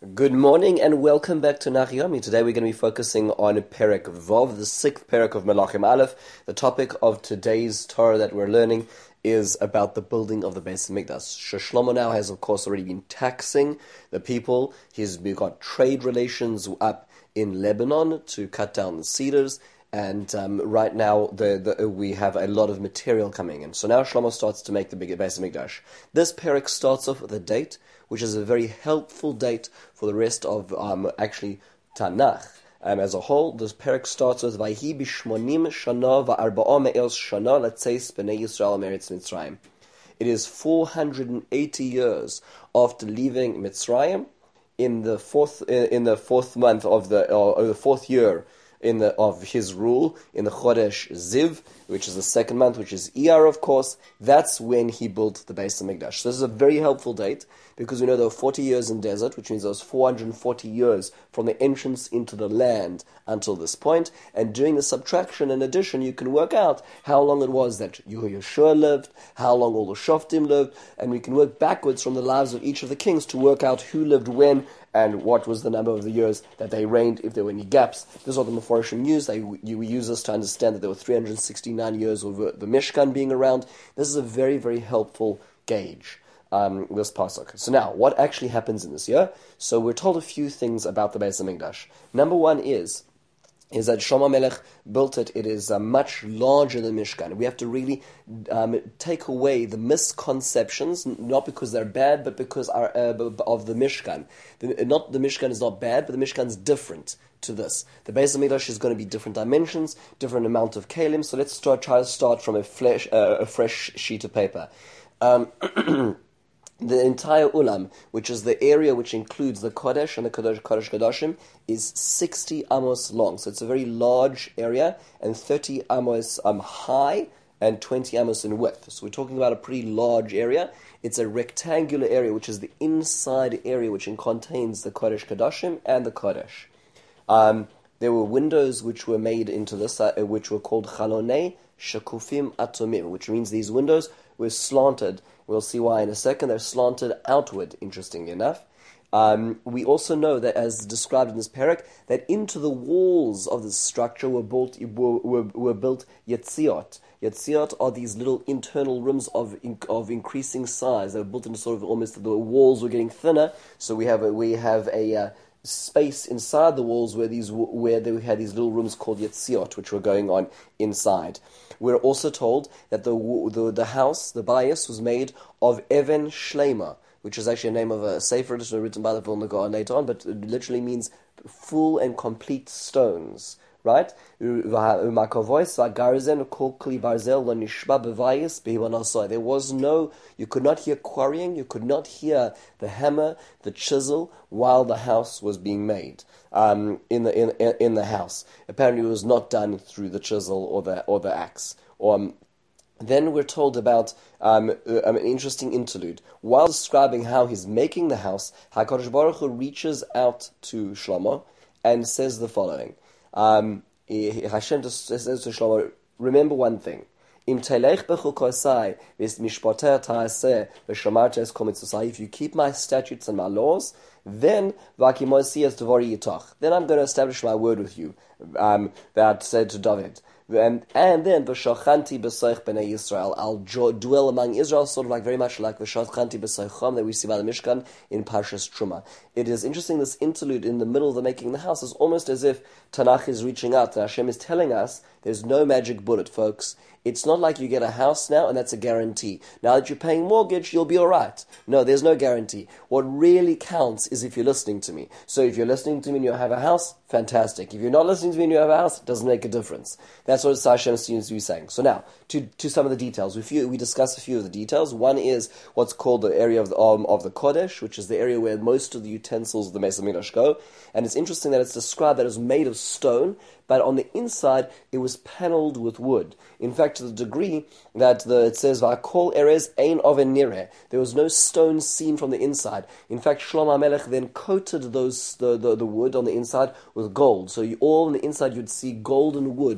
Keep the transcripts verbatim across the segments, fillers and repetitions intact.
Good morning and welcome back to Nachyomi. Today we're going to be focusing on Perek Vov, the sixth Perek of Melachim Aleph. The topic of today's Torah that we're learning is about the building of the Beis Hamikdash. Shlomo now has, of course, already been taxing the people. He's got trade relations up in Lebanon to cut down the cedars. And um, right now, the, the, we have a lot of material coming in. So now Shlomo starts to make the big Beis Hamikdash. This Perek starts off with a date, which is a very helpful date for the rest of um, actually Tanakh. Um, as a whole, this Perek starts with Vayhi b'shmonim shana va'arba'a me'el shana letzeis b'nei Yisrael me'eretz Mitzrayim. It is four hundred eighty years after leaving Mitzrayim, in the fourth in the fourth month of the or, or the fourth year in the of his rule, in the Chodesh Ziv, which is the second month, which is Iyar, of course. That's when he built the Beis Hamikdash. So this is a very helpful date, because we know there were forty years in desert, which means there was four hundred forty years from the entrance into the land until this point. And doing the subtraction and addition, you can work out how long it was that Yehoshua lived, how long all the Shoftim lived, and we can work backwards from the lives of each of the kings to work out who lived when and what was the number of the years that they reigned, if there were any gaps. This is what the Meforshim used. They, you use this to understand that there were three hundred sixty-nine years of the Mishkan being around. This is a very, very helpful gauge, um, this pasuk. So now, what actually happens in this year? So we're told a few things about the Beis Hamikdash. Number one is, is that Shlomo Melech built it. It is uh, much larger than Mishkan. We have to really um, take away the misconceptions, not because they're bad, but because our, uh, of the Mishkan. The, not the Mishkan is not bad, but the Mishkan is different to this. The Beis Hamikdash is going to be different dimensions, different amount of kalim. So let's start, try to start from a, flesh, uh, a fresh sheet of paper. Um, The entire Ulam, which is the area which includes the Kodesh and the Kodesh Kodesh Kodashim, is sixty amos long. So it's a very large area, and thirty amos um, high and twenty amos in width. So we're talking about a pretty large area. It's a rectangular area, which is the inside area which contains the Kodesh Kodashim and the Kodesh. Um, there were windows which were made into this, uh, which were called Chalonei Shakufim Atomim, which means these windows were slanted. We'll see why in a second. They're slanted outward, interestingly enough. Um, we also know that, as described in this perek, that into the walls of this structure were built were, were, were built yetziot. Yetziot are these little internal rooms of of increasing size. They were built into sort of almost, the walls were getting thinner. So we have a, we have a uh, space inside the walls where these where they had these little rooms called yetziot, which were going on inside. We're also told that the the, the house, the bayis, was made of even shlema, which is actually a name of a sefer written by the Vilna Gaon later on, but it literally means full and complete stones. Right? There was no, you could not hear quarrying, you could not hear the hammer, the chisel, while the house was being made um, in the in in the house. Apparently, it was not done through the chisel or the or the axe. Or um, then we're told about um, an interesting interlude. While describing how he's making the house, HaKadosh Baruch Hu reaches out to Shlomo and says the following. Um, Hashem says to Shlomo, remember one thing. If you keep my statutes and my laws, then then I'm going to establish my word with you, um, that said to David. And, and then v'shachanti b'soich b'nei Yisrael, I'll dwell among Israel, sort of like very much like v'shachanti b'soichom that we see by the Mishkan in Parshas Truma. It is interesting, this interlude in the middle of the making the house is almost as if Tanakh is reaching out, that Hashem is telling us there's no magic bullet, folks. It's not like you get a house now and that's a guarantee. Now that you're paying mortgage, you'll be alright. No, there's no guarantee. What really counts is if you're listening to me. So if you're listening to me and you have a house, fantastic. If you're not listening to me and you have a house, it doesn't make a difference. That's what Hashem seems to be saying. So now, to, to some of the details. We, few, we discuss a few of the details. One is what's called the area of the, um, of the Kodesh, which is the area where most of the utensils of the Beis Hamikdash go. And it's interesting that it's described that it was made of stone, but on the inside it was panelled with wood. In fact, to the degree that the, it says, "Va'kol erez ein oven nireh," there was no stone seen from the inside. In fact, Shlomo Melech then coated those the, the, the wood on the inside with gold. So you, all on the inside you'd see golden wood all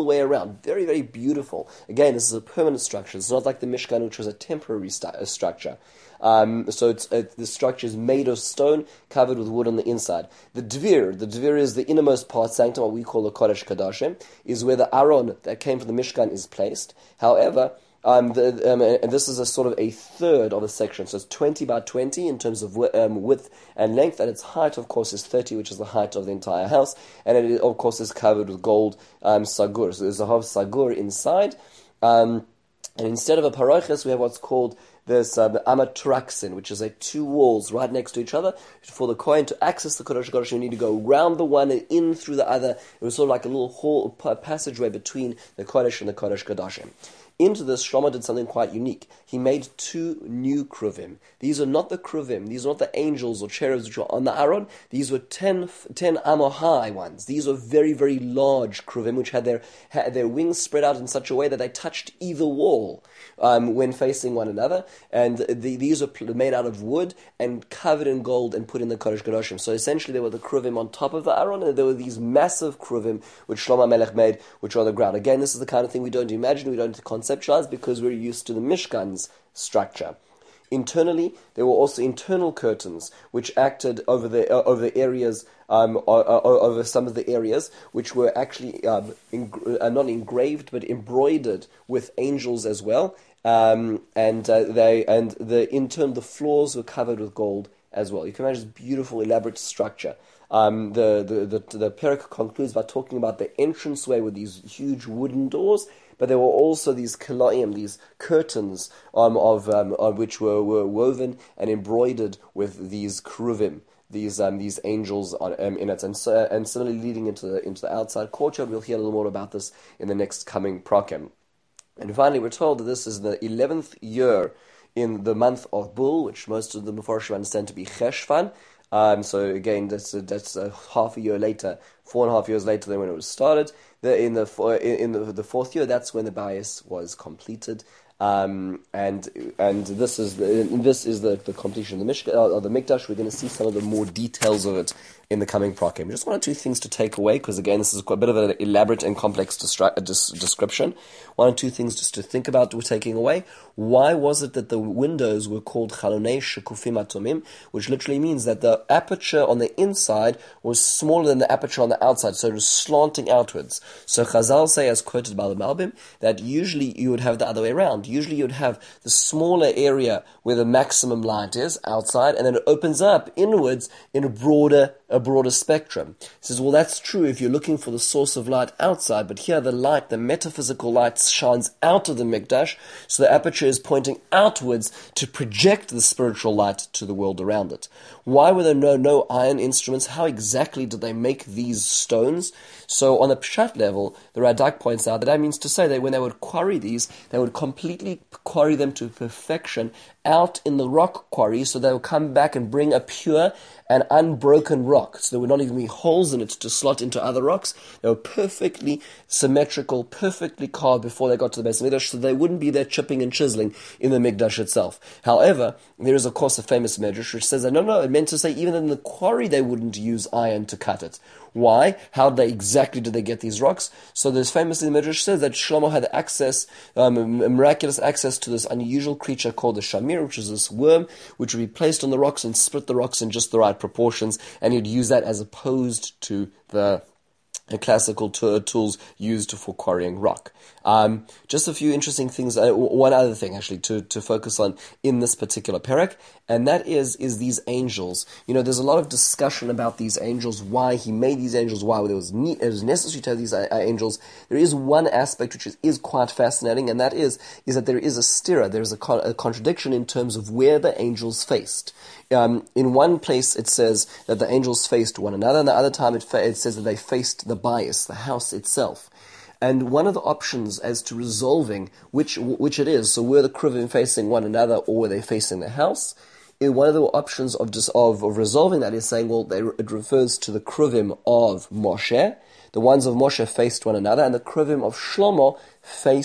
the way around. Very, very beautiful. Again, this is a permanent structure. It's not like the Mishkan, which was a temporary st- structure. Um, so it's, uh, the structure is made of stone, covered with wood on the inside. The Dvir, the Dvir is the innermost part, sanctum, what we call the Kodesh Kadashim, is where the Aron that came from the Mishkan is placed. However, Um, the, um, and this is a sort of a third of a section, so it's twenty by twenty in terms of wi- um, width and length, and its height, of course, is thirty, which is the height of the entire house, and it, of course, is covered with gold um, sagur. So there's a half sagur inside, um, and instead of a paroches, we have what's called this uh, the amatraxin, which is a two walls right next to each other. For the Kohen to access the Kodesh Kodesh, you need to go round the one and in through the other. It was sort of like a little hall, passageway between the Kodesh and the Kodesh Kodashim. Into this, Shlomo did something quite unique. He made two new kruvim. These are not the kruvim. These are not the angels or cherubs which were on the Aron. These were ten, ten amo high ones. These are very, very large kruvim which had their had their wings spread out in such a way that they touched either wall um, when facing one another. And the, these are made out of wood and covered in gold and put in the Kodesh Kodoshim. So essentially, there were the kruvim on top of the Aron, and there were these massive kruvim which Shlomo Melech made, which are on the ground. Again, this is the kind of thing we don't imagine. We don't conceptualize because we're used to the Mishkan's structure. Internally, there were also internal curtains which acted over the uh, over the areas um, uh, uh, over some of the areas which were actually um, eng- uh, not engraved but embroidered with angels as well, um, and uh, they and the intern the floors were covered with gold as well. You can imagine this beautiful, elaborate structure. Um, the the the, the Perek concludes by talking about the entranceway with these huge wooden doors. But there were also these kalaim, these curtains, um, of um, of which were, were woven and embroidered with these kruvim, these um, these angels on, um, in it, and so, and similarly leading into the into the outside courtyard. We'll hear a little more about this in the next coming prakim. And finally, we're told that this is the eleventh year in the month of Bul, which most of the Mefarshim understand to be Cheshvan. Um, so again, that's a, that's a half a year later, four and a half years later than when it was started. The, in the in the, the fourth year, that's when the Bayis was completed, um, and and this is the, this is the, the completion of the Mishkan of the Mikdash. We're going to see some of the more details of it in the coming prakim. Just one or two things to take away, because again, this is quite a bit of an elaborate and complex distra- des- description. One or two things just to think about we're taking away. Why was it that the windows were called chalonei shekufim atomim, which literally means that the aperture on the inside was smaller than the aperture on the outside, so it was slanting outwards. So Chazal say, as quoted by the Malbim, that usually you would have the other way around. Usually you'd have the smaller area where the maximum light is, outside, and then it opens up inwards in a broader a broader spectrum. He says, well, that's true if you're looking for the source of light outside, but here the light, the metaphysical light, shines out of the Mikdash, so the aperture is pointing outwards to project the spiritual light to the world around it. Why were there no, no iron instruments? How exactly did they make these stones? So on a Pshat level, the Radak points out that that means to say that when they would quarry these, they would completely quarry them to perfection out in the rock quarry, so they would come back and bring a pure and unbroken rock. So there would not even be holes in it to slot into other rocks. They were perfectly symmetrical, perfectly carved before they got to the base of the Mikdash, so they wouldn't be there chipping and chiseling in the Mikdash itself. However, there is of course a famous Midrash which says that no, no, it meant to say even in the quarry they wouldn't use iron to cut it. Why? How did they exactly did they get these rocks? So there's famously the Midrash says that Shlomo had access, um, miraculous access to this unusual creature called the Shamir, which is this worm, which would be placed on the rocks and split the rocks in just the right proportions, and he'd use that as opposed to the the classical t- tools used for quarrying rock. Um, just a few interesting things. Uh, one other thing, actually, to, to focus on in this particular perek, and that is is these angels. You know, there's a lot of discussion about these angels, why he made these angels, why there was ne- it was necessary to have these uh, angels. There is one aspect which is, is quite fascinating, and that is is that there is a stira, there is a, co- a contradiction in terms of where the angels faced. Um, in one place it says that the angels faced one another, and the other time it, fa- it says that they faced the bias, the house itself. And one of the options as to resolving which which it is, so were the kruvim facing one another or were they facing the house, one of the options of just of, of resolving that is saying, well, they, it refers to the kruvim of Moshe. The ones of Moshe faced one another, and the kruvim of Shlomo faced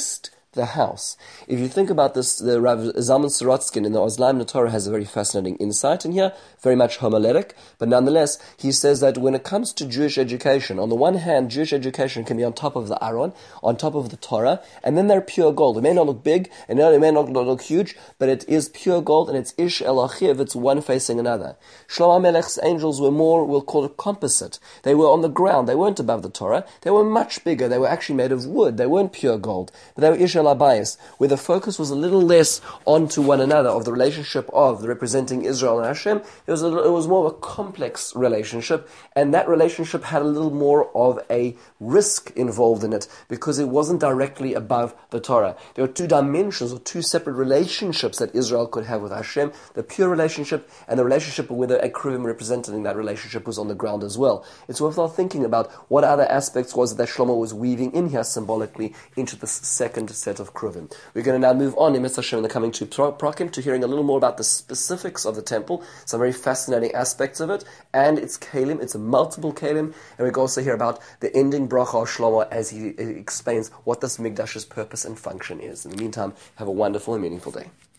the house. If you think about this, the Rav Zalman Sorotskin in the Ozlaim Torah has a very fascinating insight in here, very much homiletic, but nonetheless, he says that when it comes to Jewish education, on the one hand, Jewish education can be on top of the Aron, on top of the Torah, and then they're pure gold. It may not look big, and it may not look huge, but it is pure gold, and it's Ish El Achiv, it's one facing another. Shlomo Melech's angels were more, we'll call it composite. They were on the ground, they weren't above the Torah, they were much bigger, they were actually made of wood, they weren't pure gold, but they were Ish El Abayis, where the focus was a little less onto one another, of the relationship of the representing Israel and Hashem. It was, a, it was more of a complex relationship, and that relationship had a little more of a risk involved in it, because it wasn't directly above the Torah. There were two dimensions, or two separate relationships that Israel could have with Hashem, the pure relationship, and the relationship where the Akruvim representing that relationship was on the ground as well. It's worthwhile thinking about what other aspects was it that Shlomo was weaving in here symbolically into this second set of Kruvim. We're going to now move on in Mitzvah Hashem in the coming two Prakim to hearing a little more about the specifics of the temple, some very fascinating aspects of it, and its Kalim. It's a multiple Kalim, and we can also hear about the ending bracha of Shlomo as he explains what this Mikdash's purpose and function is. In the meantime, have a wonderful and meaningful day.